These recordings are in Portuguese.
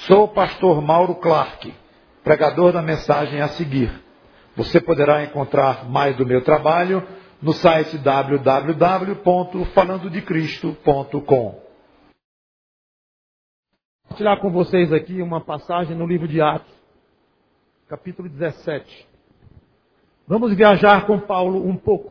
Sou o pastor Mauro Clark, pregador da mensagem a seguir. Você poderá encontrar mais do meu trabalho no site www.falandodecristo.com. Vou compartilhar com vocês aqui uma passagem no livro de Atos, capítulo 17. Vamos viajar com Paulo um pouco.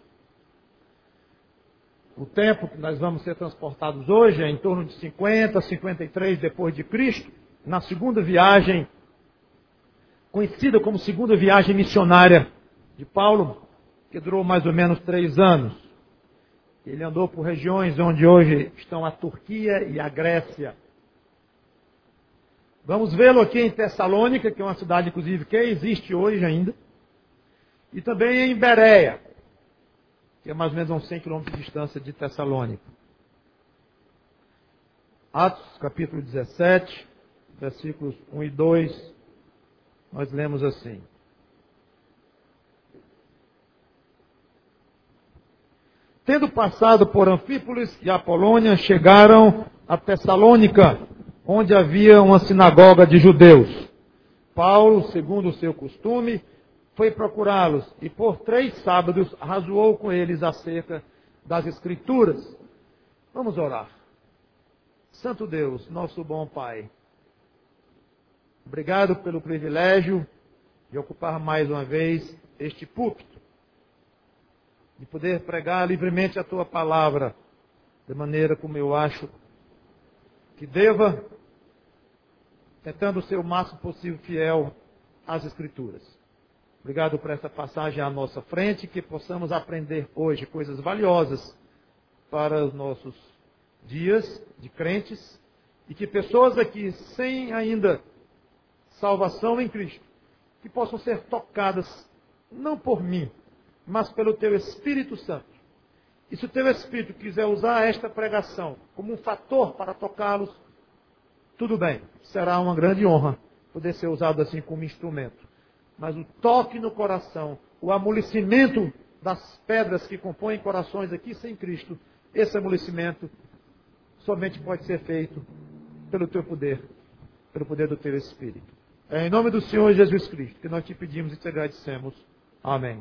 O tempo que nós vamos ser transportados hoje é em torno de 50, 53 depois de Cristo, na segunda viagem, conhecida como segunda viagem missionária de Paulo, que durou mais ou menos 3 anos. Ele andou por regiões onde hoje estão a Turquia e a Grécia. Vamos vê-lo aqui em Tessalônica, que é uma cidade, inclusive, que existe hoje ainda, e também em Bereia, que é mais ou menos a uns 100 quilômetros de distância de Tessalônica. Atos, capítulo 17, versículos 1 e 2, nós lemos assim. Tendo passado por Anfípolis e Apolônia, chegaram a Tessalônica, onde havia uma sinagoga de judeus. Paulo, segundo o seu costume, foi procurá-los e por 3 sábados razoou com eles acerca das Escrituras. Vamos orar. Santo Deus, nosso bom Pai, obrigado pelo privilégio de ocupar mais uma vez este púlpito, de poder pregar livremente a Tua palavra, da maneira como eu acho que deva, tentando ser o máximo possível fiel às Escrituras. Obrigado por essa passagem à nossa frente, que possamos aprender hoje coisas valiosas para os nossos dias de crentes, e que pessoas aqui sem ainda salvação em Cristo, que possam ser tocadas, não por mim, mas pelo Teu Espírito Santo. E se o Teu Espírito quiser usar esta pregação como um fator para tocá-los, tudo bem, será uma grande honra poder ser usado assim como instrumento. Mas o toque no coração, o amolecimento das pedras que compõem corações aqui sem Cristo, esse amolecimento somente pode ser feito pelo Teu poder, pelo poder do Teu Espírito. É em nome do Senhor Jesus Cristo que nós te pedimos e te agradecemos. Amém.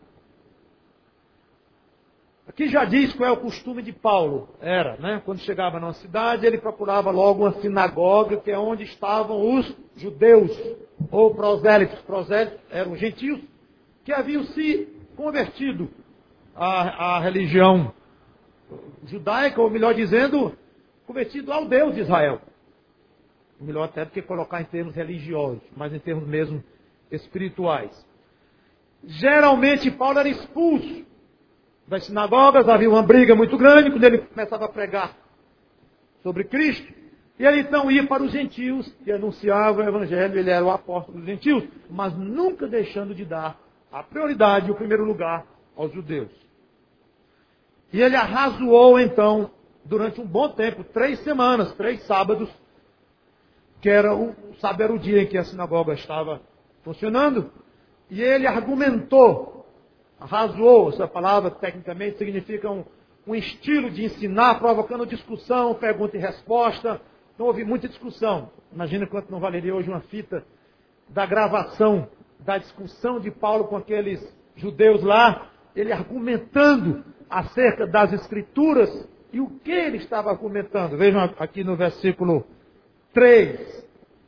Aqui já diz qual é o costume de Paulo. Quando chegava numa cidade, ele procurava logo uma sinagoga, que é onde estavam os judeus, ou prosélitos. Prosélitos eram gentios que haviam se convertido à religião judaica, ou melhor dizendo, convertido ao Deus de Israel. Melhor até do que colocar em termos religiosos, mas em termos mesmo espirituais. Geralmente Paulo era expulso das sinagogas, havia uma briga muito grande quando ele começava a pregar sobre Cristo. E ele então ia para os gentios e anunciava o evangelho, ele era o apóstolo dos gentios, mas nunca deixando de dar a prioridade, o primeiro lugar aos judeus. E ele arrazoou então, durante um bom tempo, 3 semanas, 3 sábados, que era o sábado era o dia em que a sinagoga estava funcionando, e ele argumentou, arrazoou, essa palavra tecnicamente significa um estilo de ensinar, provocando discussão, pergunta e resposta. Então houve muita discussão. Imagina quanto não valeria hoje uma fita da gravação da discussão de Paulo com aqueles judeus lá, ele argumentando acerca das Escrituras. E o que ele estava argumentando? Vejam aqui no versículo 3.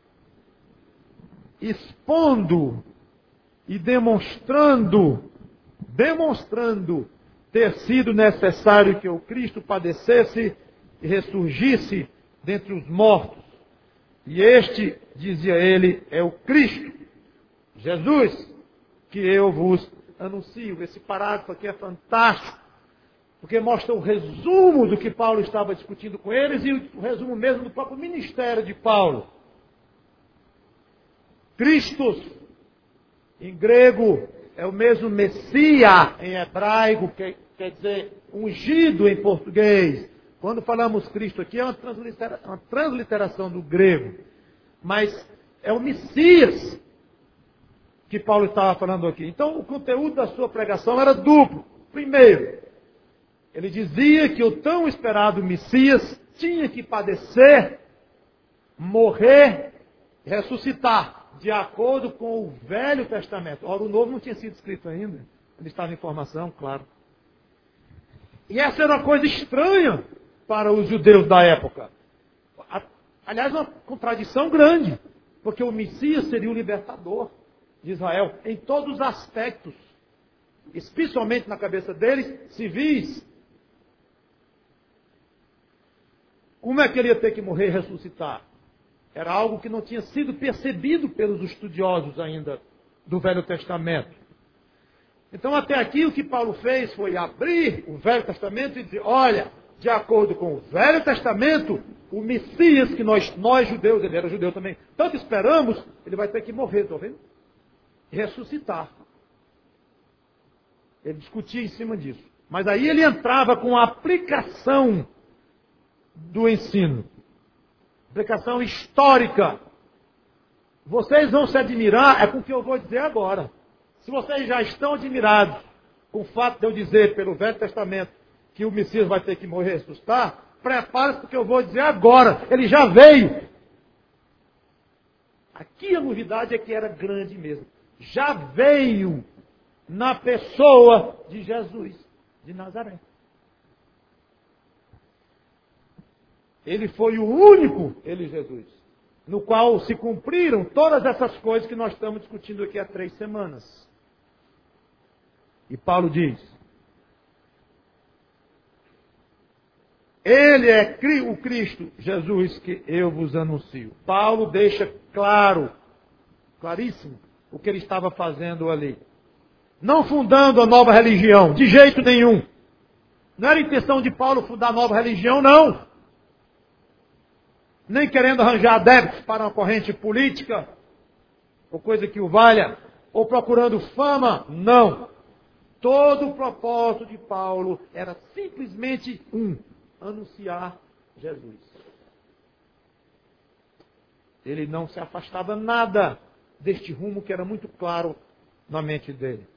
Expondo e demonstrando ter sido necessário que o Cristo padecesse e ressurgisse dentre os mortos. E este, dizia ele, é o Cristo, Jesus, que eu vos anuncio. Esse parágrafo aqui é fantástico, porque mostra o resumo do que Paulo estava discutindo com eles e o resumo mesmo do próprio ministério de Paulo. Christos, em grego, é o mesmo Messias em hebraico, que quer dizer ungido em português. Quando falamos Cristo aqui, é uma transliteração do grego. Mas é o Messias que Paulo estava falando aqui. Então, o conteúdo da sua pregação era duplo. Primeiro, ele dizia que o tão esperado Messias tinha que padecer, morrer ressuscitar de acordo com o Velho Testamento. Ora, o Novo não tinha sido escrito ainda. Ele estava em formação, claro. E essa era uma coisa estranha para os judeus da época. Aliás, uma contradição grande, porque o Messias seria o libertador de Israel em todos os aspectos, especialmente na cabeça deles, civis. Como é que ele ia ter que morrer e ressuscitar? Era algo que não tinha sido percebido pelos estudiosos ainda do Velho Testamento. Então, até aqui, o que Paulo fez foi abrir o Velho Testamento e dizer, olha, de acordo com o Velho Testamento, o Messias que nós judeus, ele era judeu também, tanto esperamos, ele vai ter que morrer, estão vendo? E ressuscitar. Ele discutia em cima disso. Mas aí ele entrava com a aplicação do ensino. Aplicação histórica. Vocês vão se admirar, é com o que eu vou dizer agora. Se vocês já estão admirados com o fato de eu dizer pelo Velho Testamento que o Messias vai ter que morrer e ressuscitar, prepare-se porque eu vou dizer agora. Ele já veio. Aqui a novidade é que era grande mesmo. Já veio na pessoa de Jesus de Nazaré. Ele foi o único, ele Jesus, no qual se cumpriram todas essas coisas que nós estamos discutindo aqui há 3 semanas. E Paulo diz, ele é o Cristo, Jesus, que eu vos anuncio. Paulo deixa claro, claríssimo, o que ele estava fazendo ali. Não fundando a nova religião, de jeito nenhum. Não era a intenção de Paulo fundar a nova religião, não. Nem querendo arranjar adeptos para uma corrente política, ou coisa que o valha, ou procurando fama, não. Todo o propósito de Paulo era simplesmente anunciar Jesus. Ele não se afastava nada deste rumo que era muito claro na mente dele.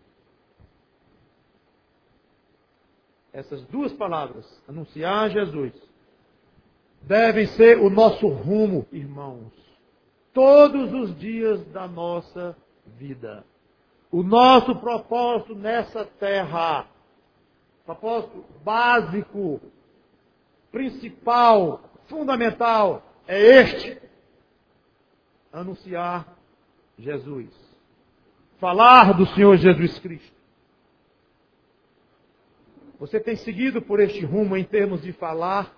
Essas 2 palavras, anunciar Jesus, devem ser o nosso rumo, irmãos, todos os dias da nossa vida. O nosso propósito nessa terra, propósito básico, principal, fundamental, é este: anunciar Jesus. Falar do Senhor Jesus Cristo. Você tem seguido por este rumo em termos de falar?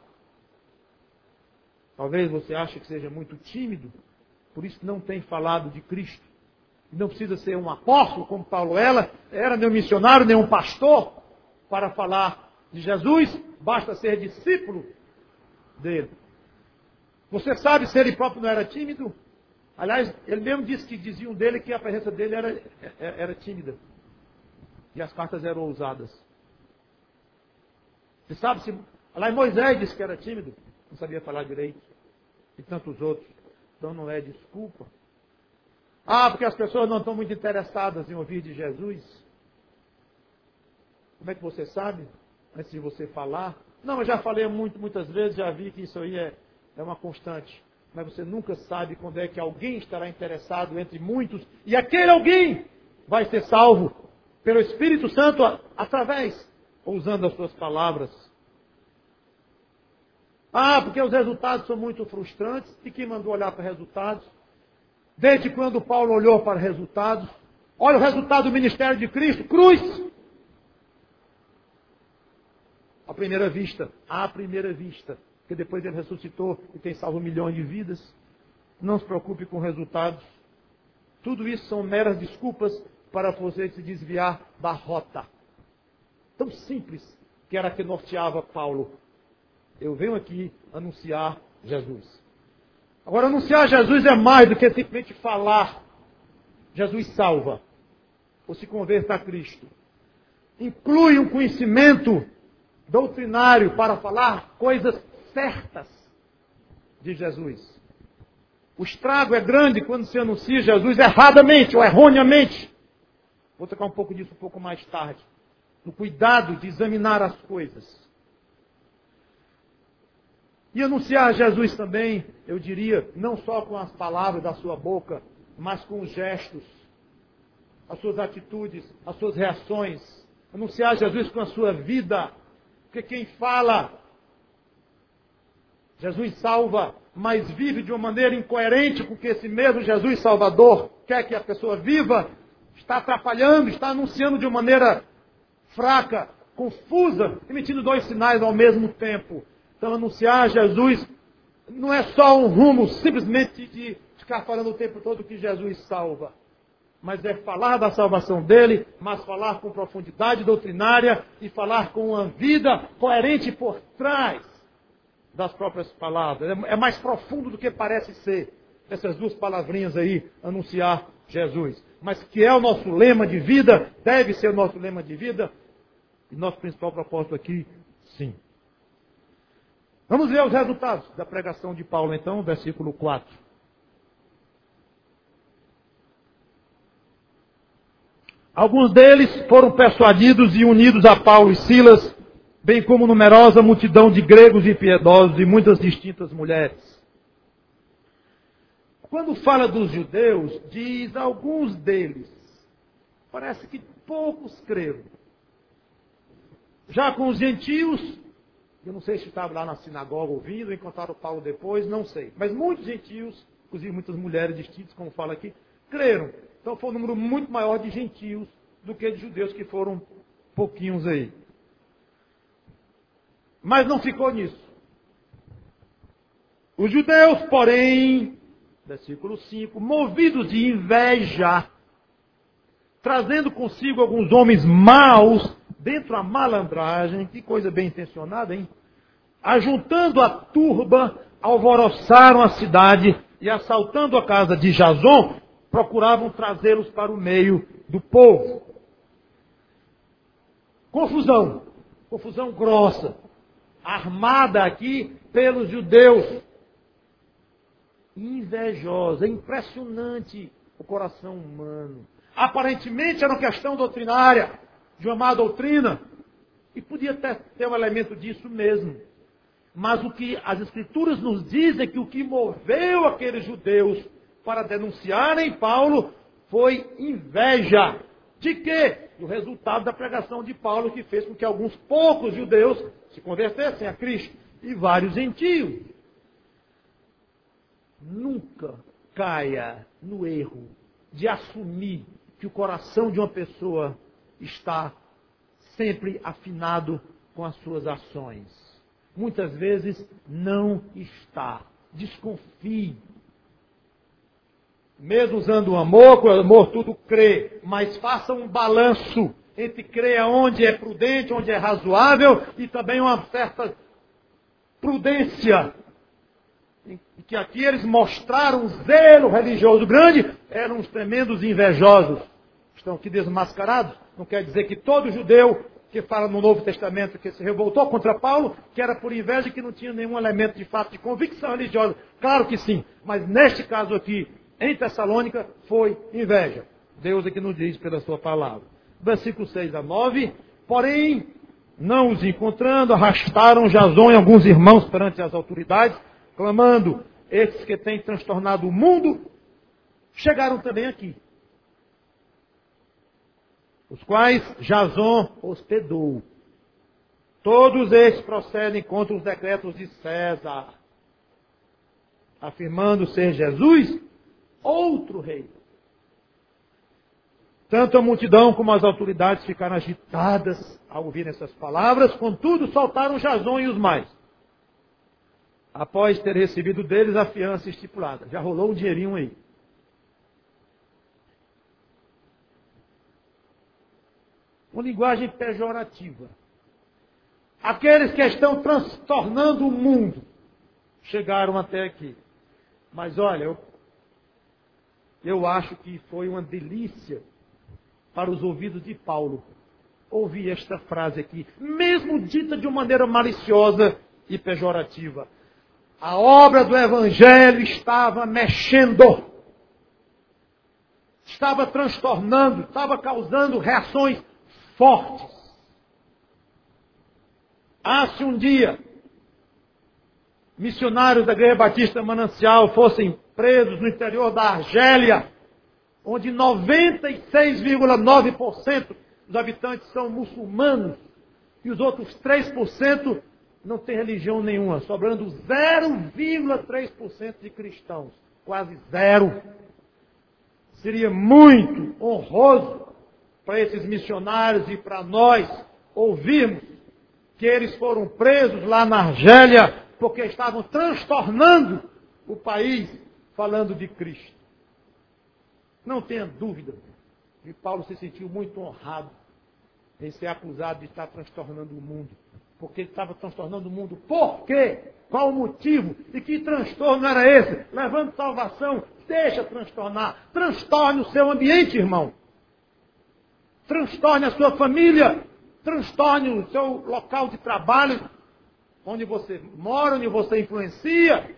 Talvez você ache que seja muito tímido, por isso não tem falado de Cristo. Não precisa ser um apóstolo, como Paulo era nem um missionário, nem um pastor, para falar de Jesus, basta ser discípulo dele. Você sabe se ele próprio não era tímido? Aliás, ele mesmo disse que diziam dele que a presença dele era tímida. E as cartas eram ousadas. Você sabe se... Aliás, Moisés disse que era tímido, não sabia falar direito. E tantos outros. Então não é desculpa. Porque as pessoas não estão muito interessadas em ouvir de Jesus. Como é que você sabe? Antes de você falar. Não, eu já falei muitas vezes, já vi que isso aí é uma constante. Mas você nunca sabe quando é que alguém estará interessado entre muitos. E aquele alguém vai ser salvo pelo Espírito Santo através, usando as suas palavras. Porque os resultados são muito frustrantes. E quem mandou olhar para resultados? Desde quando Paulo olhou para resultados? Olha o resultado do ministério de Cristo, cruz. À primeira vista, porque depois ele ressuscitou e tem salvo milhões de vidas. Não se preocupe com resultados. Tudo isso são meras desculpas para você se desviar da rota. Tão simples que era que norteava Paulo. Eu venho aqui anunciar Jesus. Agora, anunciar Jesus é mais do que simplesmente falar. Jesus salva. Ou se converta a Cristo. Inclui um conhecimento doutrinário para falar coisas certas de Jesus. O estrago é grande quando se anuncia Jesus erradamente ou erroneamente. Vou tocar um pouco disso um pouco mais tarde. No cuidado de examinar as coisas. E anunciar Jesus também, eu diria, não só com as palavras da sua boca, mas com os gestos, as suas atitudes, as suas reações. Anunciar Jesus com a sua vida. Porque quem fala, Jesus salva, mas vive de uma maneira incoerente com que esse mesmo Jesus Salvador quer que a pessoa viva, está atrapalhando, está anunciando de uma maneira fraca, confusa, emitindo dois sinais ao mesmo tempo. Então, anunciar Jesus não é só um rumo simplesmente de ficar falando o tempo todo que Jesus salva, mas é falar da salvação dele, mas falar com profundidade doutrinária e falar com uma vida coerente por trás das próprias palavras. É mais profundo do que parece ser essas duas palavrinhas aí, anunciar Jesus. Mas que é o nosso lema de vida, deve ser o nosso lema de vida, e nosso principal propósito aqui, sim. Vamos ver os resultados da pregação de Paulo, então, versículo 4. Alguns deles foram persuadidos e unidos a Paulo e Silas, bem como numerosa multidão de gregos e piedosos e muitas distintas mulheres. Quando fala dos judeus, diz alguns deles. Parece que poucos creram. Já com os gentios, eu não sei se estavam lá na sinagoga ouvindo, encontraram Paulo depois, não sei. Mas muitos gentios, inclusive muitas mulheres distintas, como fala aqui, creram. Então foi um número muito maior de gentios do que de judeus, que foram pouquinhos aí. Mas não ficou nisso. Os judeus, porém, versículo 5, movidos de inveja, trazendo consigo alguns homens maus, dentro da malandragem, que coisa bem intencionada, hein? Ajuntando a turba, alvoroçaram a cidade e, assaltando a casa de Jason, procuravam trazê-los para o meio do povo. Confusão. Confusão grossa. Armada aqui pelos judeus. Invejosa. É impressionante o coração humano. Aparentemente era uma questão doutrinária, de uma má doutrina. E podia ter um elemento disso mesmo. Mas o que as Escrituras nos dizem é que o que moveu aqueles judeus para denunciarem Paulo foi inveja. De quê? O resultado da pregação de Paulo, que fez com que alguns poucos judeus se convertessem a Cristo e vários gentios. Nunca caia no erro de assumir que o coração de uma pessoa está sempre afinado com as suas ações. Muitas vezes não está. Desconfie. Mesmo usando o amor, com o amor tudo crê, mas faça um balanço entre crer onde é prudente, onde é razoável, e também uma certa prudência. Que aqui eles mostraram um zelo religioso grande, eram uns tremendos invejosos. Estão aqui desmascarados. Não quer dizer que todo judeu que fala no Novo Testamento que se revoltou contra Paulo, que era por inveja e que não tinha nenhum elemento de fato de convicção religiosa. Claro que sim, mas neste caso aqui, em Tessalônica, foi inveja. Deus aqui nos diz pela sua palavra. Versículo 6 a 9. Porém, não os encontrando, arrastaram Jason e alguns irmãos perante as autoridades, clamando, esses que têm transtornado o mundo, chegaram também aqui. Os quais Jason hospedou. Todos estes procedem contra os decretos de César, afirmando ser Jesus outro rei. Tanto a multidão como as autoridades ficaram agitadas ao ouvir essas palavras, contudo soltaram Jason e os mais, após ter recebido deles a fiança estipulada. Já rolou um dinheirinho aí. Uma linguagem pejorativa. Aqueles que estão transtornando o mundo chegaram até aqui. Mas olha, eu acho que foi uma delícia para os ouvidos de Paulo ouvir esta frase aqui, mesmo dita de uma maneira maliciosa e pejorativa. A obra do Evangelho estava mexendo, estava transtornando, estava causando reações fortes. Se um dia missionários da Igreja Batista Manancial fossem presos no interior da Argélia, onde 96,9% dos habitantes são muçulmanos e os outros 3% não têm religião nenhuma, sobrando 0,3% de cristãos, quase zero. Seria muito honroso para esses missionários e para nós ouvirmos que eles foram presos lá na Argélia porque estavam transtornando o país falando de Cristo. Não tenha dúvida que Paulo se sentiu muito honrado em ser acusado de estar transtornando o mundo. Porque ele estava transtornando o mundo. Por quê? Qual o motivo? E que transtorno era esse? Levando salvação, deixa transtornar. Transtorne o seu ambiente, irmão. Transtorne a sua família. Transtorne o seu local de trabalho, onde você mora, onde você influencia.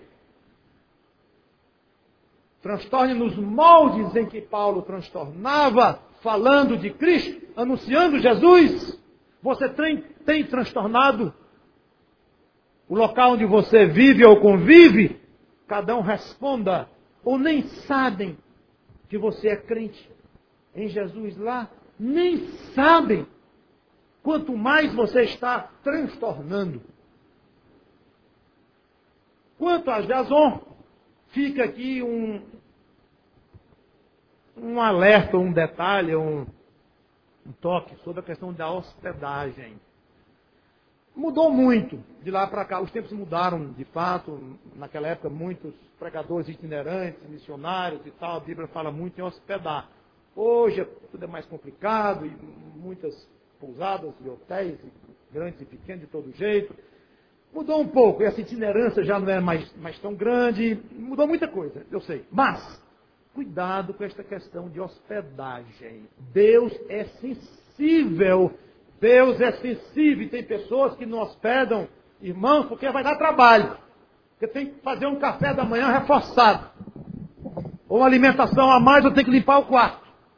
Transtorne nos moldes em que Paulo transtornava, falando de Cristo, anunciando Jesus. Você tem transtornado o local onde você vive ou convive? Cada um responda. Ou nem sabem que você é crente em Jesus lá? Nem sabem. Quanto mais você está transtornando. Quanto a Jason, fica aqui um alerta, um detalhe, um toque sobre a questão da hospedagem. Mudou muito de lá para cá. Os tempos mudaram, de fato. Naquela época, muitos pregadores itinerantes, missionários e tal, a Bíblia fala muito em hospedar. Hoje tudo é mais complicado, e muitas pousadas e hotéis, grandes e pequenos, de todo jeito. Mudou um pouco, e essa itinerância já não é mais tão grande. Mudou muita coisa, eu sei. Mas, cuidado com esta questão de hospedagem. Deus é sensível. Deus é sensível. E tem pessoas que não hospedam, irmãos, porque vai dar trabalho. Porque tem que fazer um café da manhã reforçado. Ou uma alimentação a mais, ou tem que limpar o quarto.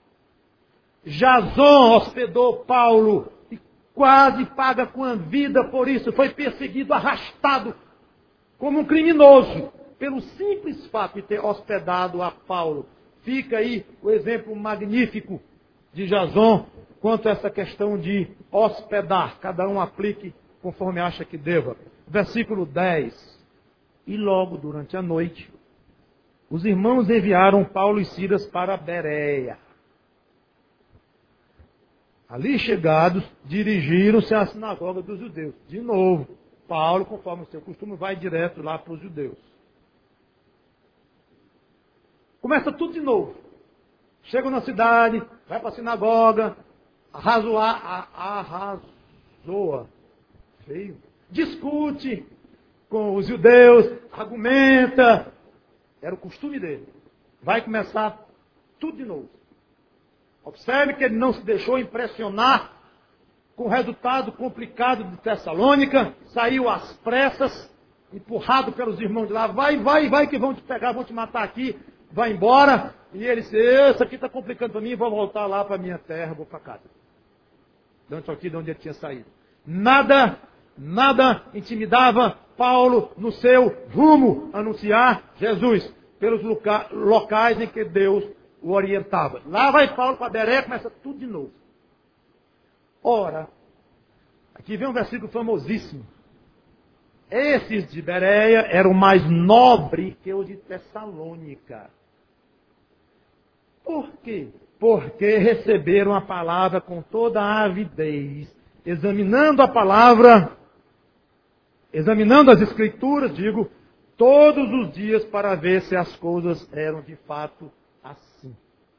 Jason hospedou Paulo e quase paga com a vida por isso. Foi perseguido, arrastado como um criminoso, pelo simples fato de ter hospedado a Paulo. Fica aí o exemplo magnífico de Jason quanto a essa questão de hospedar. Cada um aplique conforme acha que deva. Versículo 10. E logo durante a noite, os irmãos enviaram Paulo e Silas para Bereia. Ali chegados, dirigiram-se à sinagoga dos judeus. De novo, Paulo, conforme o seu costume, vai direto lá para os judeus. Começa tudo de novo. Chegam na cidade, vai para a sinagoga, arrazoa, feio, discute com os judeus, argumenta. Era o costume dele. Vai começar tudo de novo. Observe que ele não se deixou impressionar com o resultado complicado de Tessalônica, saiu às pressas, empurrado pelos irmãos de lá, vai que vão te pegar, vão te matar aqui, vai embora. E ele disse, isso aqui está complicando para mim, vou voltar lá para a minha terra, vou para casa. Dentro aqui de onde ele tinha saído. Nada intimidava Paulo no seu rumo, anunciar Jesus, pelos locais em que Deus o orientava. Lá vai Paulo para Bereia, começa tudo de novo. Ora, aqui vem um versículo famosíssimo. Esses de Bereia eram mais nobres que os de Tessalônica. Por quê? Porque receberam a palavra com toda a avidez, examinando a palavra, examinando as escrituras, todos os dias para ver se as coisas eram de fato assim.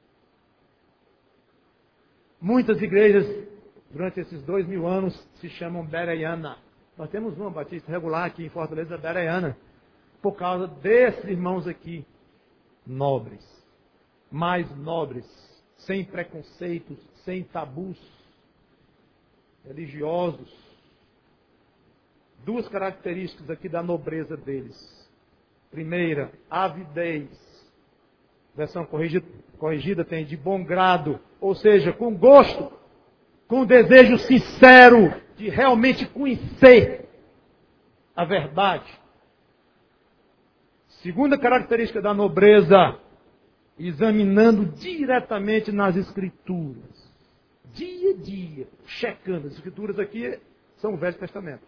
Muitas igrejas, durante esses 2000 anos, se chamam bereiana. Nós temos uma batista regular aqui em Fortaleza, bereiana, por causa desses irmãos aqui, nobres, mais nobres, sem preconceitos, sem tabus religiosos. Duas características aqui da nobreza deles. Primeira, avidez. Versão corrigida tem de bom grado, ou seja, com gosto, com desejo sincero de realmente conhecer a verdade. Segunda característica da nobreza, examinando diretamente nas Escrituras. Dia a dia, checando. As Escrituras aqui são o Velho Testamento.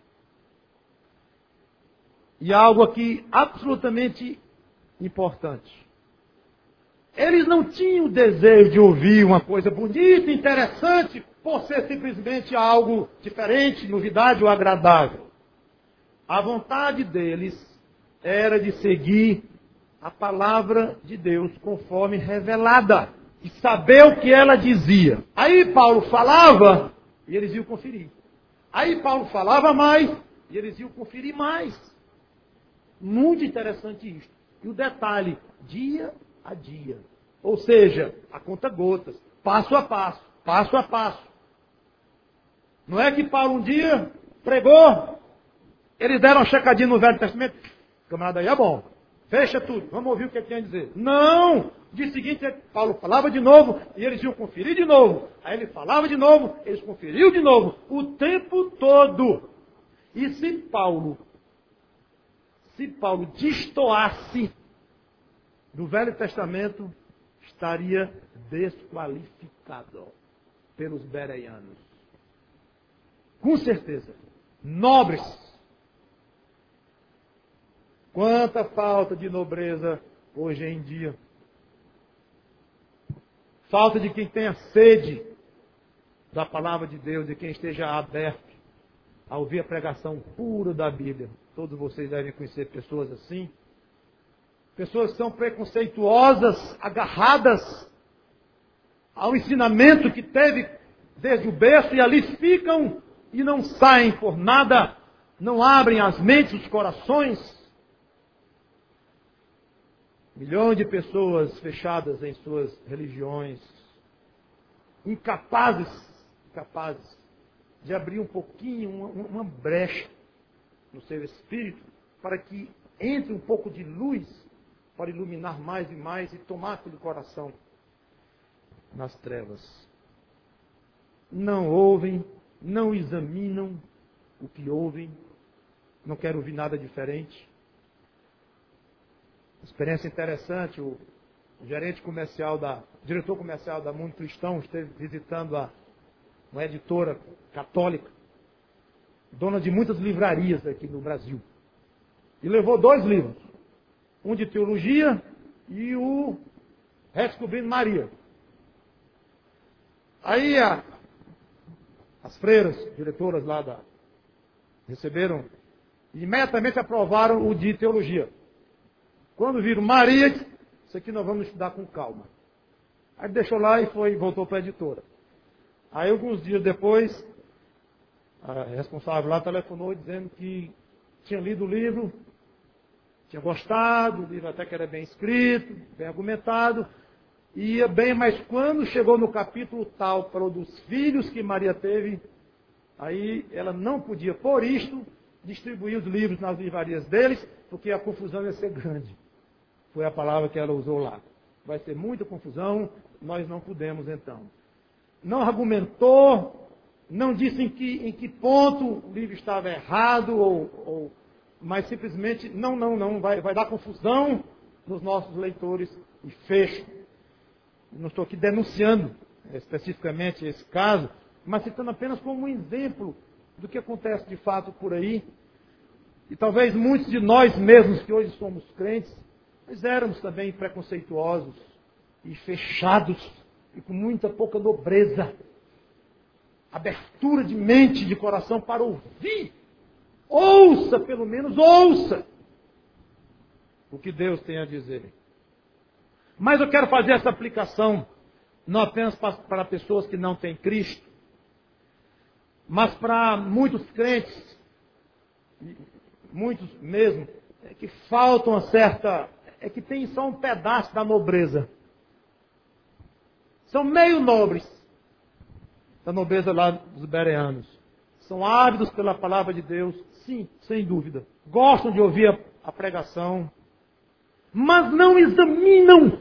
E algo aqui absolutamente importante. Eles não tinham o desejo de ouvir uma coisa bonita, interessante, por ser simplesmente algo diferente, novidade ou agradável. A vontade deles era de seguir a palavra de Deus conforme revelada. E saber o que ela dizia. Aí Paulo falava e eles iam conferir. Aí Paulo falava mais e eles iam conferir mais. Muito interessante isso. E o detalhe, dia a dia. Ou seja, a conta gotas, passo a passo, passo a passo. Não é que Paulo um dia pregou, eles deram uma checadinha no Velho Testamento. Camarada, aí é bom. Fecha tudo, vamos ouvir o que ele tem a dizer. Não! Dia seguinte, Paulo falava de novo e eles iam conferir de novo. Aí ele falava de novo, eles conferiam de novo. O tempo todo. E se Paulo destoasse do Velho Testamento, estaria desqualificado pelos bereanos. Com certeza. Nobres. Quanta falta de nobreza hoje em dia. Falta de quem tenha sede da palavra de Deus, de quem esteja aberto a ouvir a pregação pura da Bíblia. Todos vocês devem conhecer pessoas assim. Pessoas que são preconceituosas, agarradas ao ensinamento que teve desde o berço e ali ficam e não saem por nada, não abrem as mentes, os corações. Milhões de pessoas fechadas em suas religiões, incapazes de abrir um pouquinho, uma brecha no seu espírito, para que entre um pouco de luz, para iluminar mais e mais e tomar aquele coração nas trevas. Não ouvem, não examinam o que ouvem, não querem ouvir nada diferente. Experiência interessante, o diretor comercial da Mundo Cristão esteve visitando uma editora católica, dona de muitas livrarias aqui no Brasil. E levou 2 livros, um de teologia e o Redescobrindo Maria. Aí as freiras, diretoras lá receberam e imediatamente aprovaram o de teologia. Quando viram Maria, isso aqui nós vamos estudar com calma. Aí deixou lá e voltou para a editora. Aí alguns dias depois, a responsável lá telefonou dizendo que tinha lido o livro, tinha gostado, o livro até que era bem escrito, bem argumentado, ia bem, mas quando chegou no capítulo tal, falou dos filhos que Maria teve, aí ela não podia, por isto, distribuir os livros nas livrarias deles, porque a confusão ia ser grande. Foi a palavra que ela usou lá. Vai ser muita confusão, nós não podemos então. Não argumentou, não disse em que ponto o livro estava errado, mas simplesmente, não, vai dar confusão nos nossos leitores e fecha. Não estou aqui denunciando especificamente esse caso, mas citando apenas como um exemplo do que acontece de fato por aí. E talvez muitos de nós mesmos que hoje somos crentes, nós éramos também preconceituosos e fechados e com muita pouca nobreza. Abertura de mente, de coração para ouvir. Ouça, pelo menos, ouça o que Deus tem a dizer. Mas eu quero fazer essa aplicação não apenas para pessoas que não têm Cristo, mas para muitos crentes, muitos mesmo, que faltam que tem só um pedaço da nobreza. São meio nobres da nobreza lá dos bereanos. São ávidos pela palavra de Deus, sim, sem dúvida. Gostam de ouvir a pregação, mas não examinam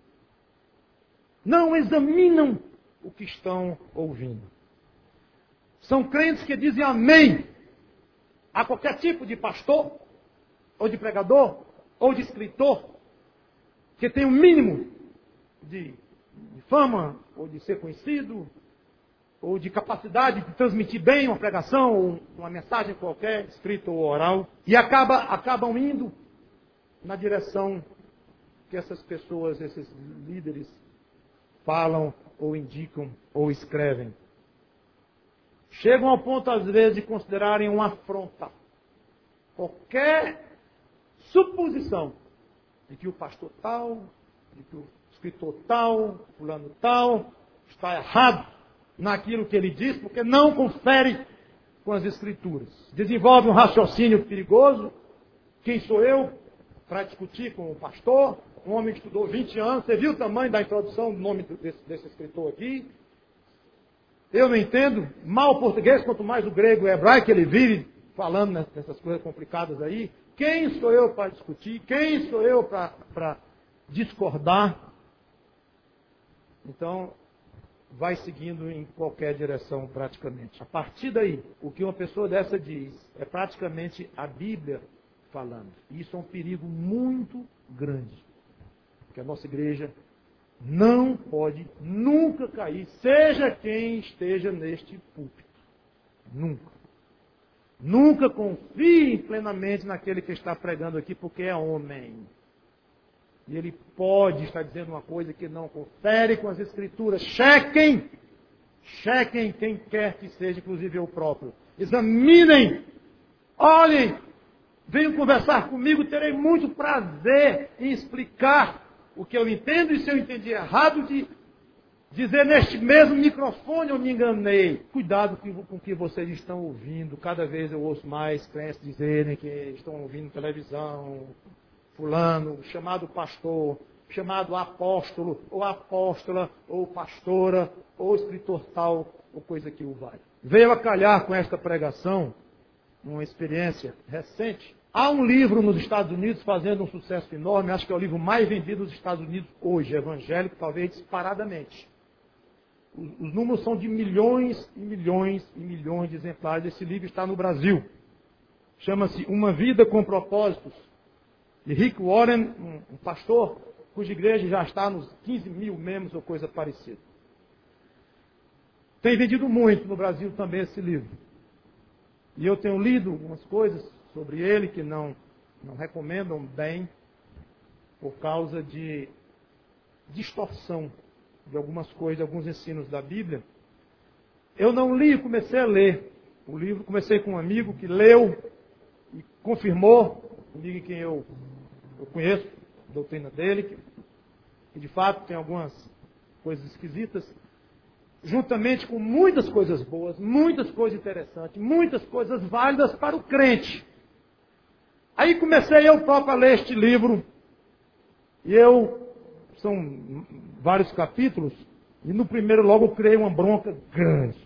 o que estão ouvindo. São crentes que dizem amém a qualquer tipo de pastor ou de pregador, ou de escritor, que tem um mínimo de fama, ou de ser conhecido, ou de capacidade de transmitir bem uma pregação, ou uma mensagem qualquer, escrita ou oral, e acabam indo na direção que essas pessoas, esses líderes, falam, ou indicam, ou escrevem. Chegam ao ponto, às vezes, de considerarem uma afronta qualquer suposição de que o pastor tal, de que o escritor tal, fulano tal, está errado naquilo que ele diz, porque não confere com as Escrituras. Desenvolve um raciocínio perigoso. Quem sou eu para discutir com o pastor? Um homem que estudou 20 anos. Você viu o tamanho da introdução do nome desse escritor aqui? Eu não entendo mal o português, quanto mais o grego e o hebraico, ele vive falando nessas coisas complicadas aí. Quem sou eu para discutir? Quem sou eu para discordar? Então, vai seguindo em qualquer direção praticamente. A partir daí, o que uma pessoa dessa diz é praticamente a Bíblia falando. E isso é um perigo muito grande. Porque a nossa igreja não pode nunca cair, seja quem esteja neste púlpito. Nunca. Nunca confie plenamente naquele que está pregando aqui, porque é homem. E ele pode estar dizendo uma coisa que não confere com as Escrituras. Chequem quem quer que seja, inclusive eu próprio. Examinem, olhem, venham conversar comigo, terei muito prazer em explicar o que eu entendo, e se eu entendi errado, de dizer neste mesmo microfone eu me enganei. Cuidado com o que vocês estão ouvindo. Cada vez eu ouço mais crentes dizerem que estão ouvindo televisão, fulano, chamado pastor, chamado apóstolo, ou apóstola, ou pastora, ou escritor tal, ou coisa que o vale. Veio a calhar com esta pregação, uma experiência recente. Há um livro nos Estados Unidos fazendo um sucesso enorme, acho que é o livro mais vendido nos Estados Unidos hoje, evangélico, talvez disparadamente. Os números são de milhões e milhões e milhões de exemplares. Esse livro está no Brasil. Chama-se Uma Vida com Propósitos, de Rick Warren, um pastor cuja igreja já está nos 15 mil membros ou coisa parecida. Tem vendido muito no Brasil também esse livro. E eu tenho lido algumas coisas sobre ele que não recomendam bem por causa de distorção de algumas coisas, de alguns ensinos da Bíblia. Eu não li, comecei a ler o livro, comecei com um amigo que leu e confirmou, um amigo em quem eu conheço a doutrina dele, que de fato tem algumas coisas esquisitas, juntamente com muitas coisas boas, muitas coisas interessantes, muitas coisas válidas para o crente. Aí comecei eu próprio a ler este livro, e são vários capítulos, e no primeiro logo eu criei uma bronca grande.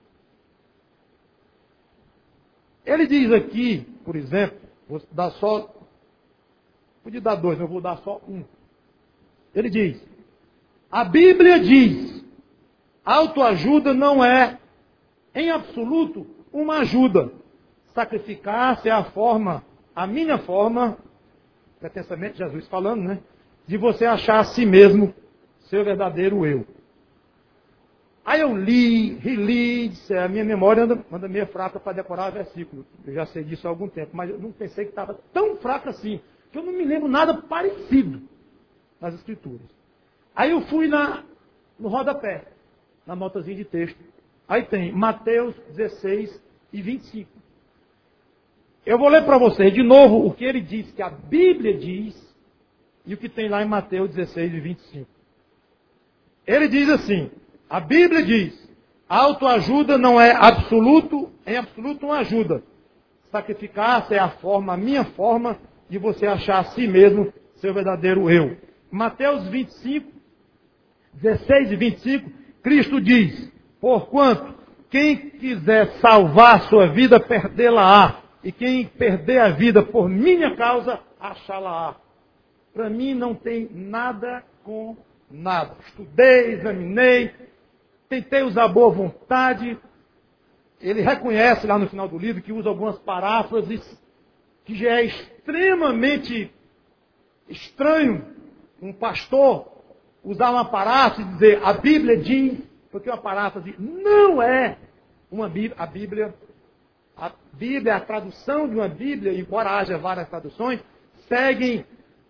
Ele diz aqui, por exemplo, vou dar só, podia dar dois, mas eu vou dar só um. Ele diz, a Bíblia diz, autoajuda não é, em absoluto, uma ajuda. Sacrificar-se é a minha forma, pretensamente Jesus falando, né? De você achar a si mesmo seu verdadeiro eu. Aí eu li, reli, disse, a minha memória anda meio fraca para decorar versículo. Eu já sei disso há algum tempo, mas eu não pensei que estava tão fraca assim, que eu não me lembro nada parecido nas Escrituras. Aí eu fui no rodapé, na notazinha de texto. Aí tem Mateus 16 e 25. Eu vou ler para vocês de novo o que ele diz, que a Bíblia diz, e o que tem lá em Mateus 16 e 25. Ele diz assim, a Bíblia diz, autoajuda não é em absoluto uma ajuda. Sacrificar-se é a minha forma, de você achar a si mesmo seu verdadeiro eu. Mateus 25, 16 e 25, Cristo diz, porquanto quem quiser salvar sua vida, perdê-la-á. E quem perder a vida por minha causa, achá-la-á. Para mim não tem nada com nada. Estudei, examinei, tentei usar boa vontade. Ele reconhece lá no final do livro que usa algumas paráfrases que já é extremamente estranho um pastor usar uma paráfrase e dizer a Bíblia diz, porque uma paráfrase não é uma Bíblia. A Bíblia, a tradução de uma Bíblia, embora haja várias traduções, seguem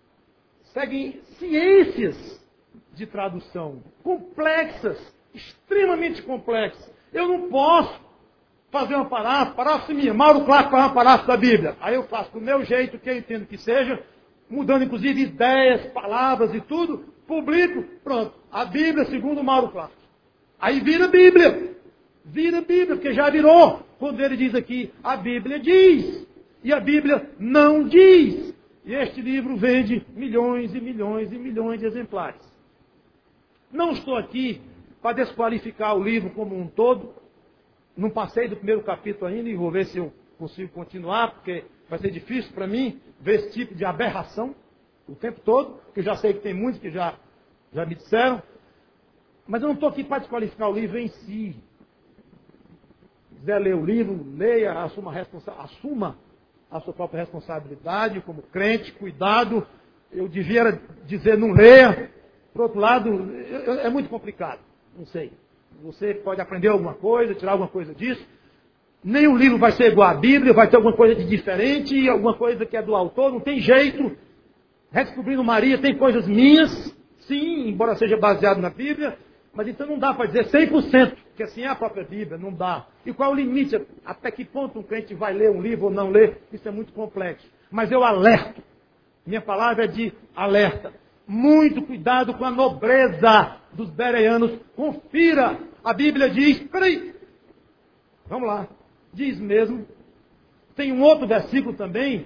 ciências de tradução complexas, extremamente complexas. Eu não posso fazer uma paráfrase minha. Mauro Clark faz uma paráfrase da Bíblia. Aí eu faço do meu jeito, que eu entendo que seja, mudando inclusive ideias, palavras e tudo, publico, pronto. A Bíblia segundo Mauro Clark. Aí vira Bíblia. Vira Bíblia, porque já virou. Quando ele diz aqui, a Bíblia diz. E a Bíblia não diz. E este livro vende milhões e milhões e milhões de exemplares. Não estou aqui para desqualificar o livro como um todo. Não passei do primeiro capítulo ainda e vou ver se eu consigo continuar, porque vai ser difícil para mim ver esse tipo de aberração o tempo todo, porque eu já sei que tem muitos que já me disseram. Mas eu não estou aqui para desqualificar o livro em si. Se quiser ler o livro, leia, assuma a sua própria responsabilidade como crente, cuidado. Eu devia dizer não leia. Por outro lado, é muito complicado, não sei. Você pode aprender alguma coisa, tirar alguma coisa disso. Nem o livro vai ser igual à Bíblia, vai ter alguma coisa de diferente, alguma coisa que é do autor, não tem jeito. Redescobrindo Maria tem coisas minhas, sim, embora seja baseado na Bíblia, mas então não dá para dizer 100%, que assim é a própria Bíblia, não dá. E qual é o limite? Até que ponto um crente vai ler um livro ou não ler? Isso é muito complexo. Mas eu alerto. Minha palavra é de alerta. Muito cuidado com a nobreza dos bereanos. Confira. A Bíblia diz, peraí, vamos lá. Diz mesmo. Tem um outro versículo também,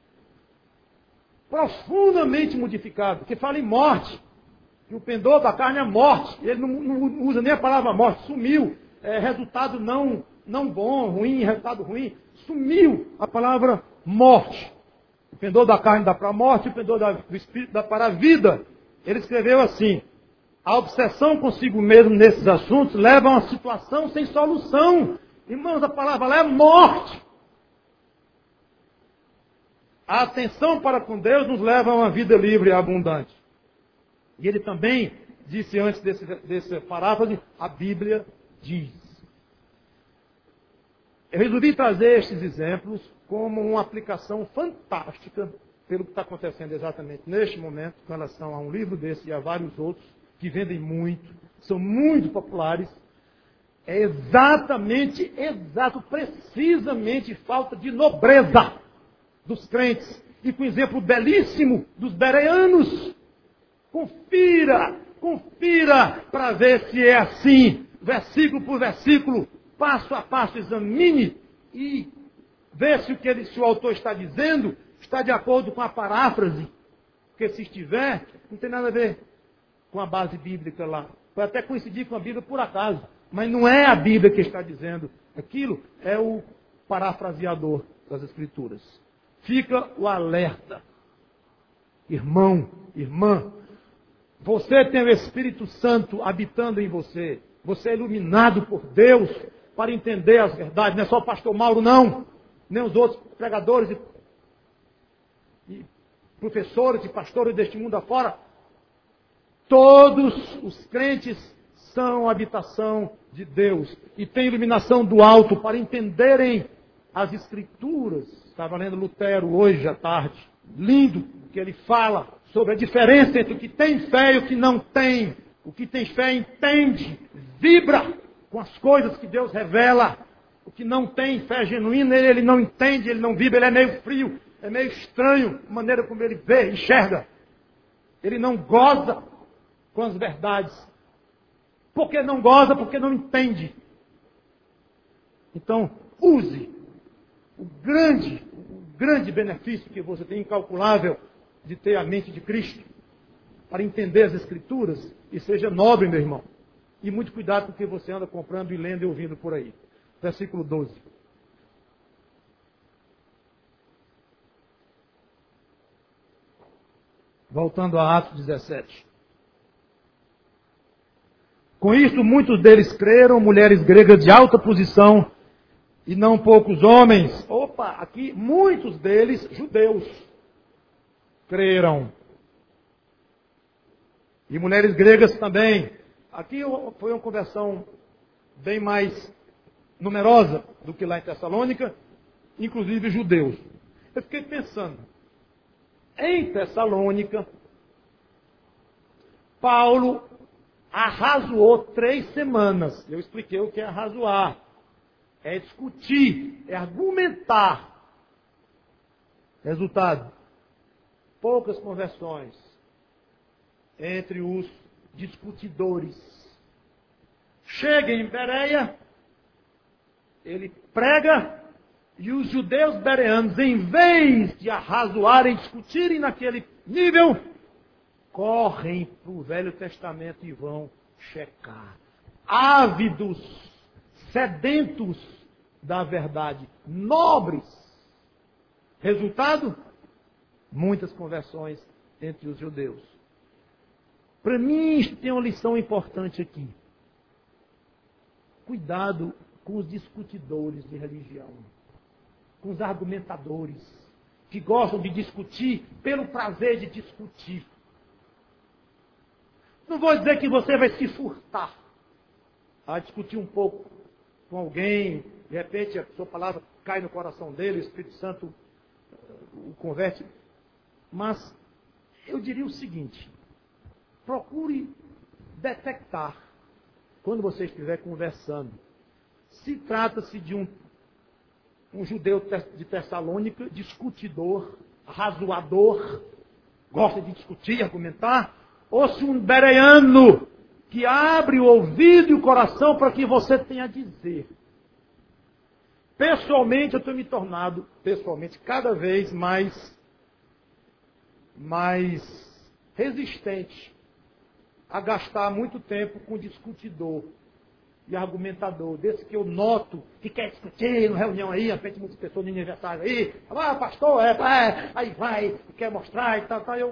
profundamente modificado, que fala em morte. Que o pendor da carne é morte. Ele não usa nem a palavra morte. Sumiu. É resultado não bom, ruim, resultado ruim. Sumiu a palavra morte. O pendor da carne dá para a morte, o pendor do espírito dá para a vida. Ele escreveu assim: a obsessão consigo mesmo nesses assuntos leva a uma situação sem solução. Irmãos, a palavra lá é morte. A atenção para com Deus nos leva a uma vida livre e abundante. E ele também disse antes desse paráfrase, a Bíblia diz. Eu resolvi trazer estes exemplos como uma aplicação fantástica pelo que está acontecendo exatamente neste momento com relação a um livro desse e a vários outros que vendem muito, são muito populares. É precisamente falta de nobreza dos crentes. E com exemplo belíssimo dos bereanos. Confira para ver se é assim, versículo por versículo, passo a passo, examine e vê se o autor está dizendo está de acordo com a paráfrase, porque se estiver, não tem nada a ver com a base bíblica lá. Pode até coincidir com a Bíblia por acaso, mas não é a Bíblia que está dizendo aquilo, é o parafraseador das Escrituras. Fica o alerta. Irmão, irmã, você tem o Espírito Santo habitando em você. Você é iluminado por Deus para entender as verdades. Não é só o pastor Mauro, não. Nem os outros pregadores e professores e pastores deste mundo afora. Todos os crentes são habitação de Deus. E têm iluminação do alto para entenderem as Escrituras. Estava lendo Lutero hoje à tarde. Lindo que ele fala sobre a diferença entre o que tem fé e o que não tem. O que tem fé entende, vibra com as coisas que Deus revela. O que não tem fé genuína, ele não entende, ele não vibra, ele é meio frio, é meio estranho a maneira como ele vê, enxerga. Ele não goza com as verdades. Por que não goza? Porque não entende. Então, use o grande benefício que você tem, incalculável, de ter a mente de Cristo, para entender as Escrituras, e seja nobre, meu irmão. E muito cuidado com o que você anda comprando e lendo e ouvindo por aí. Versículo 12. Voltando a Atos 17. Com isso, muitos deles creram, mulheres gregas de alta posição, e não poucos homens. Opa, aqui muitos deles judeus creram. E mulheres gregas também. Aqui foi uma conversão bem mais numerosa do que lá em Tessalônica, inclusive judeus. Eu fiquei pensando, em Tessalônica, Paulo arrazoou 3 semanas. Eu expliquei o que é arrazoar. É discutir, é argumentar. Resultado, poucas conversões entre os discutidores. Chega em Bereia, ele prega, e os judeus bereanos, em vez de arrazoarem, discutirem naquele nível, correm para o Velho Testamento e vão checar. Ávidos, sedentos da verdade, nobres. Resultado? Muitas conversões entre os judeus. Para mim, tem uma lição importante aqui. Cuidado com os discutidores de religião, com os argumentadores, que gostam de discutir pelo prazer de discutir. Não vou dizer que você vai se furtar a discutir um pouco com alguém, de repente a sua palavra cai no coração dele, o Espírito Santo o converte. Mas eu diria o seguinte: procure detectar, quando você estiver conversando, se trata-se de um judeu de Tessalônica, discutidor, razoador, gosta de discutir, argumentar, ou se um bereano que abre o ouvido e o coração para o que você tem a dizer. Pessoalmente, eu tenho me tornado, cada vez mais resistente a gastar muito tempo com discutidor e argumentador, desse que eu noto que quer discutir na reunião aí, à frente de muitas pessoas no aniversário aí, pastor, aí vai, quer mostrar e tal, eu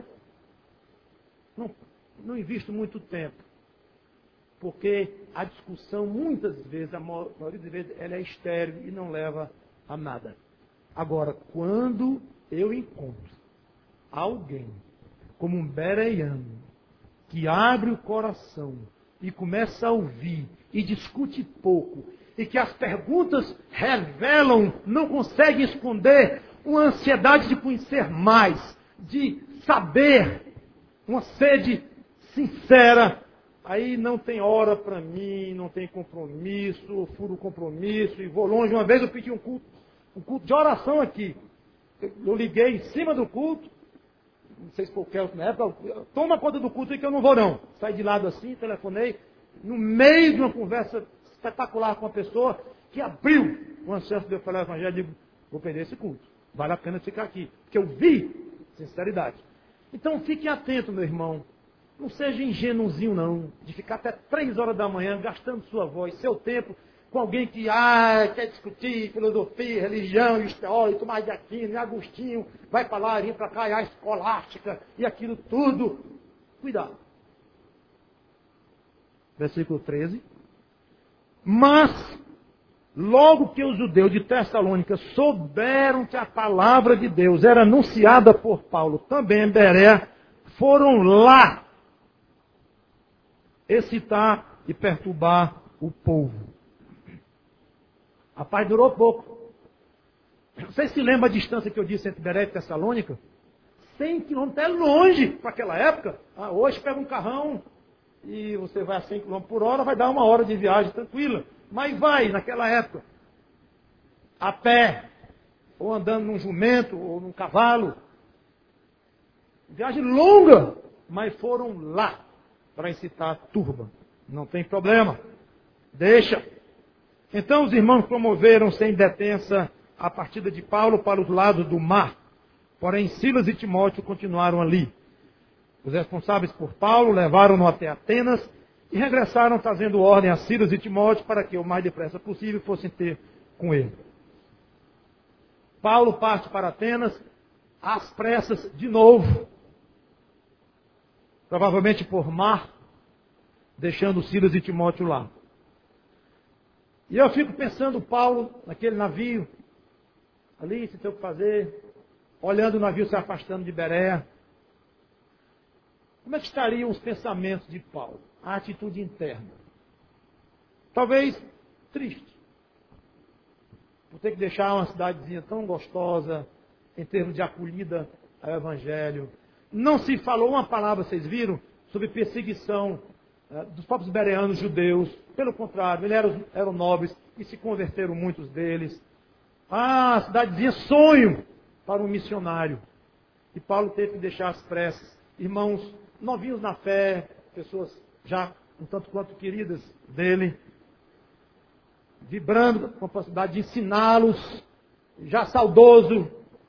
não invisto muito tempo, porque a discussão, muitas vezes, a maioria das vezes, ela é estéril e não leva a nada. Agora, quando eu encontro alguém, como um bereano, que abre o coração e começa a ouvir e discute pouco, e que as perguntas revelam, não conseguem esconder uma ansiedade de conhecer mais, de saber, uma sede sincera, aí não tem hora para mim, não tem compromisso, eu furo o compromisso e vou longe. Uma vez eu pedi um culto de oração aqui. Eu liguei em cima do culto, não sei se foi o Kelso na época, toma conta do culto aí que eu não vou não. Saí de lado assim, telefonei, no meio de uma conversa espetacular com uma pessoa que abriu uma chance de eu falar o evangelho, e digo, vou perder esse culto, vale a pena ficar aqui, porque eu vi sinceridade. Então fique atento, meu irmão, não seja ingênuozinho não, de ficar até 3 horas da manhã gastando sua voz, seu tempo, com alguém que quer discutir filosofia, religião, e os teóricos, Tomás de Aquino, e Agostinho, vai para lá, vem para cá, e a escolástica, e aquilo tudo. Cuidado. Versículo 13. Mas, logo que os judeus de Tessalônica souberam que a palavra de Deus era anunciada por Paulo, também em Berea, foram lá excitar e perturbar o povo. A paz durou pouco. Vocês se lembram a distância que eu disse entre Bereia e Tessalônica? 100 quilômetros, é longe para aquela época. Hoje pega um carrão e você vai a 100 quilômetros por hora, vai dar 1 hora de viagem tranquila. Mas vai, naquela época, a pé, ou andando num jumento, ou num cavalo. Viagem longa, mas foram lá para incitar a turba. Não tem problema. Deixa. Então os irmãos promoveram sem detença a partida de Paulo para os lados do mar. Porém, Silas e Timóteo continuaram ali. Os responsáveis por Paulo levaram-no até Atenas e regressaram trazendo ordem a Silas e Timóteo para que o mais depressa possível fossem ter com ele. Paulo parte para Atenas às pressas de novo. Provavelmente por mar, deixando Silas e Timóteo lá. E eu fico pensando, Paulo, naquele navio, ali, sem ter o que fazer, olhando o navio se afastando de Berea. Como é que estariam os pensamentos de Paulo? A atitude interna. Talvez triste. Por ter que deixar uma cidadezinha tão gostosa, em termos de acolhida ao Evangelho. Não se falou uma palavra, vocês viram, sobre perseguição dos próprios bereanos judeus. Pelo contrário, eles eram nobres e se converteram muitos deles. A cidadezinha sonho para um missionário. E Paulo teve que deixar as pressas. Irmãos novinhos na fé, pessoas já um tanto quanto queridas dele, vibrando com a possibilidade de ensiná-los, já saudoso.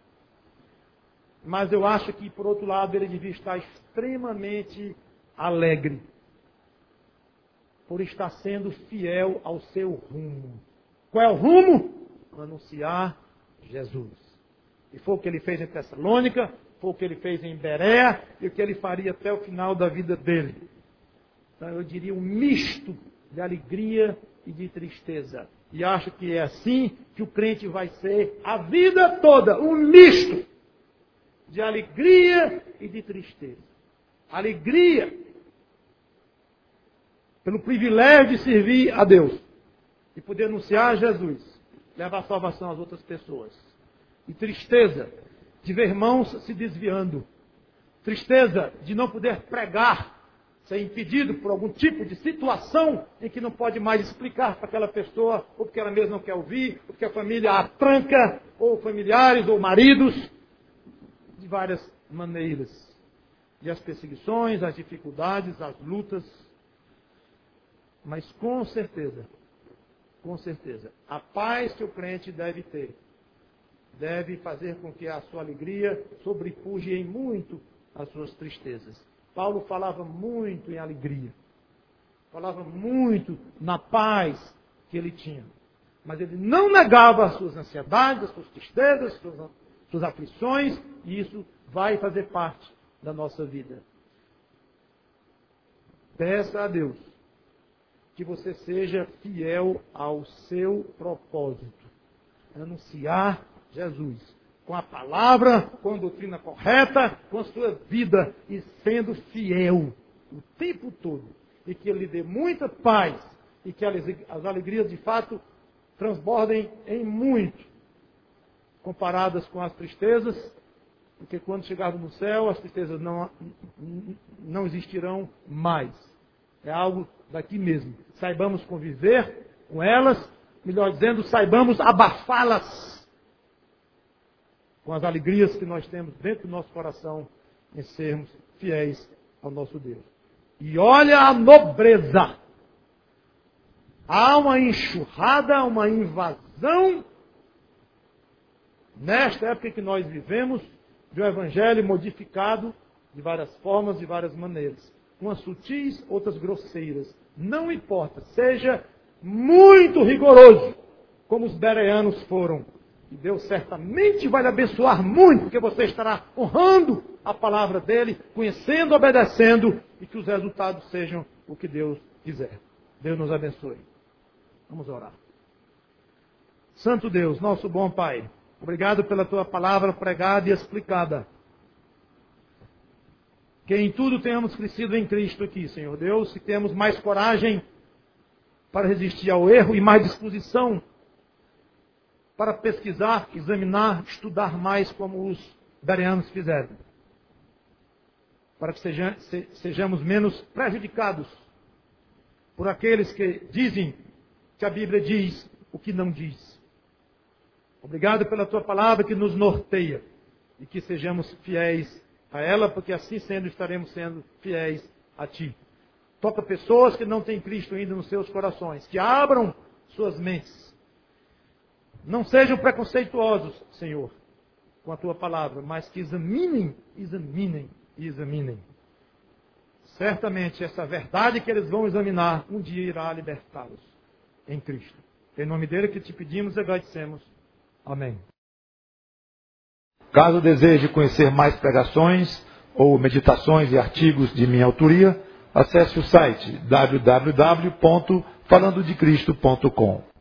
Mas eu acho que, por outro lado, ele devia estar extremamente alegre por estar sendo fiel ao seu rumo. Qual é o rumo? Anunciar Jesus. E foi o que ele fez em Tessalônica, foi o que ele fez em Berea e o que ele faria até o final da vida dele. Então, eu diria um misto de alegria e de tristeza. E acho que é assim que o crente vai ser a vida toda, um misto de alegria e de tristeza. Alegria pelo privilégio de servir a Deus e poder anunciar Jesus, levar a salvação às outras pessoas. E tristeza de ver irmãos se desviando. Tristeza de não poder pregar, ser impedido por algum tipo de situação em que não pode mais explicar para aquela pessoa, ou porque ela mesma não quer ouvir, ou porque a família a tranca, ou familiares, ou maridos, de várias maneiras. E as perseguições, as dificuldades, as lutas. Mas com certeza, a paz que o crente deve ter, deve fazer com que a sua alegria sobrepuje em muito as suas tristezas. Paulo falava muito em alegria. Falava muito na paz que ele tinha. Mas ele não negava as suas ansiedades, as suas tristezas, as suas aflições, e isso vai fazer parte da nossa vida. Peça a Deus que você seja fiel ao seu propósito. Anunciar Jesus. Com a palavra, com a doutrina correta, com a sua vida e sendo fiel o tempo todo. E que Ele lhe dê muita paz e que as alegrias de fato transbordem em muito, comparadas com as tristezas, porque quando chegarmos no céu, as tristezas não existirão mais. É algo daqui mesmo. Saibamos conviver com elas, melhor dizendo, saibamos abafá-las com as alegrias que nós temos dentro do nosso coração em sermos fiéis ao nosso Deus. E olha a nobreza. Há uma enxurrada, uma invasão nesta época que nós vivemos de um evangelho modificado de várias formas, de várias maneiras. Umas sutis, outras grosseiras. Não importa, seja muito rigoroso, como os bereanos foram. E Deus certamente vai lhe abençoar muito, porque você estará honrando a palavra dele, conhecendo, obedecendo, e que os resultados sejam o que Deus quiser. Deus nos abençoe. Vamos orar. Santo Deus, nosso bom Pai, obrigado pela tua palavra pregada e explicada. Que em tudo tenhamos crescido em Cristo aqui, Senhor Deus, e temos mais coragem para resistir ao erro e mais disposição para pesquisar, examinar, estudar mais como os bereanos fizeram. Para que sejamos menos prejudicados por aqueles que dizem que a Bíblia diz o que não diz. Obrigado pela tua palavra que nos norteia e que sejamos fiéis a ela, porque assim sendo estaremos sendo fiéis a ti. Toca pessoas que não têm Cristo ainda nos seus corações, que abram suas mentes. Não sejam preconceituosos, Senhor, com a tua palavra, mas que examinem. Certamente essa verdade que eles vão examinar, um dia irá libertá-los em Cristo. Em nome dele que te pedimos e agradecemos. Amém. Caso deseje conhecer mais pregações ou meditações e artigos de minha autoria, acesse o site www.falandodecristo.com.